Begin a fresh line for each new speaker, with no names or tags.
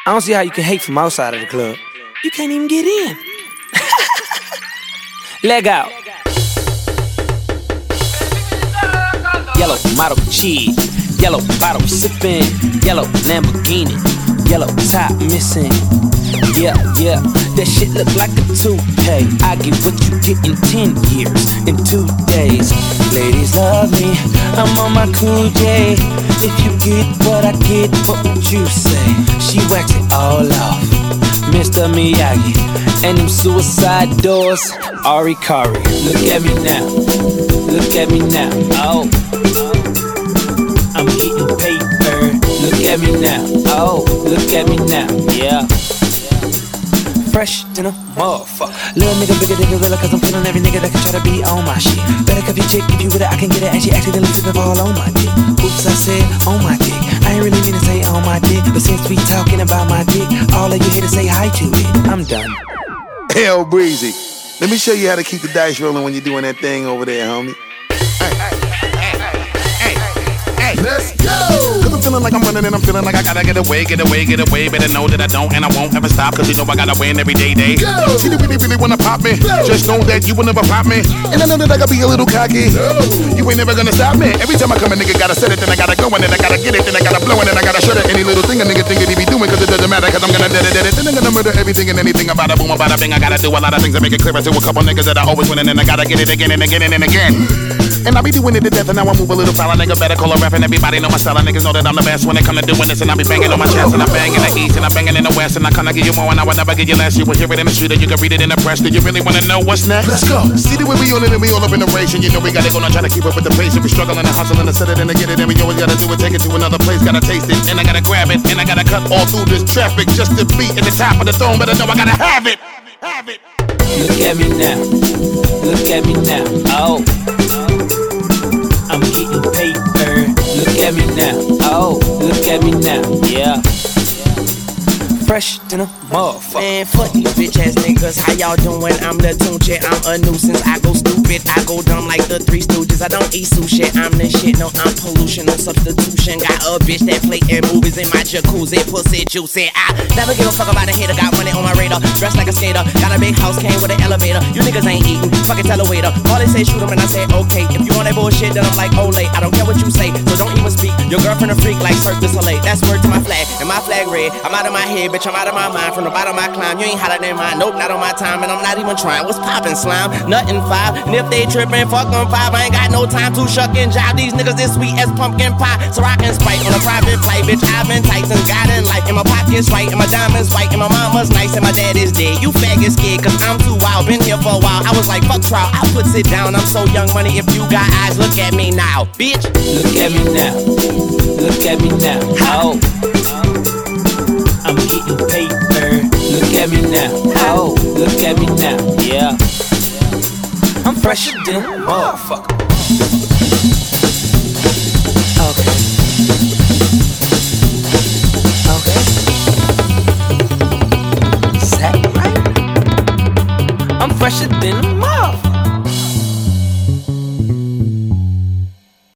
I don't see how you can hate from outside of the club. You can't even get in. Leg out. Yellow model cheese, yellow bottle sipping, yellow Lamborghini, yellow top missing. Yeah, that shit look like a toupee. I get what you get in 10 years, in 2 days. Ladies love me, I'm on my cool J. If you get what I get, what would you say? She wax it all off, Mr. Miyagi, and them suicide doors, Ari Kari. Look at me now, look at me now, oh. I'm eating paper, look at me now, oh. Look at me now, yeah. Fresh than a motherfucker. Little nigga bigger than gorilla, cause I'm feeling every nigga that can try to be on my shit. Better cuff your chick, if you with it, I can get it. And she accidentally slipping all on my dick. Oops, I said on my dick. I ain't really mean to say on my dick, but since we talking about my dick, all of you here to say hi to it. I'm done.
Hell, Breezy, let me show you how to keep the dice rolling when you're doing that thing over there, homie. Let's go! Cause I'm feeling like I'm running and I'm feeling like I gotta get away. Better know that I don't and I won't ever stop. Cause you know I gotta win every day. Go! See, you really wanna pop me. Go! Just know that you will never pop me. And I know that I gotta be a little cocky. No! You ain't never gonna stop me. Every time I come a nigga gotta set it, then I gotta go and then I gotta get it, then I gotta blow and then I gotta shut it. Any little thing a nigga think that he be doing, cause it doesn't matter, cause I'm gonna dead it. Then I'm gonna murder everything and anything about a boom, about a thing. I gotta do a lot of things to make it clearer to a couple niggas that I always win, and then I gotta get it again and again and again. And I be doing it to death, and now I move a little foul. A nigga better call a ref, and everybody know my style. Niggas know that I'm the best when it come to doing this, and I be banging on my chest, and I bang in the east, and I banging in the west, and I kinda give you more, and I would never give you less. You will hear it in the street, or you can read it in the press. Do you really wanna know what's next? Let's go. See the way we on it, and we all up in the race, and you know we gotta go, not trying to keep up with the pace. If we struggling and hustling to set it and to get it, and we always gotta do it, take it to another place, gotta taste it, and I gotta grab it, and I gotta cut all through this traffic just to be at the top of the throne, but I know I gotta have it. Have it.
Look at me now, look at me now, oh. I'm eating paper. Look at me now, oh. Look at me now, yeah. Fresh than a motherfucker.
Man, fuck these bitch ass niggas. How y'all doing? I'm the Tunche. I'm a nuisance. I go stupid. I go dumb like the Three Stooges. I don't eat sushi. I'm the shit. No, I'm pollution. No substitution. Got a bitch that play in movies in my jacuzzi. Pussy juicy. I never give a fuck about a hater. Got money on my radar. Dressed like a skater. Got a big house. Came with an elevator. You niggas ain't eating. Fucking tell a waiter. All they say shoot 'em and I say okay. If you want that bullshit, then I'm like Olay. I don't care what you say, so don't even speak. Your girlfriend a freak like Cirque du Soleil. That's word to my flag. And my flag red. I'm out of my head, bitch. I'm out of my mind. From the bottom I climb. You ain't hotter than mine. Nope, not on my time. And I'm not even trying. What's poppin', slime? Nothing 5. And if they trippin', fuck them 5. I ain't got no time to shuck and jive. These niggas this sweet as pumpkin pie. So I can spike on a private flight. Bitch, I've been tight since God in life. And my pockets right. And my diamonds white. And my mama's nice. And my dad is dead. You faggot scared. Cause I'm too wild. Been here for a while. I was like, fuck trial. I put it down. I'm so young money. If you got eyes, look at me now. Bitch.
Look at me now. Look at me now. Oh. I'm eating paper. Look at me now, oh, look at me now, yeah. I'm fresher than a motherfucker.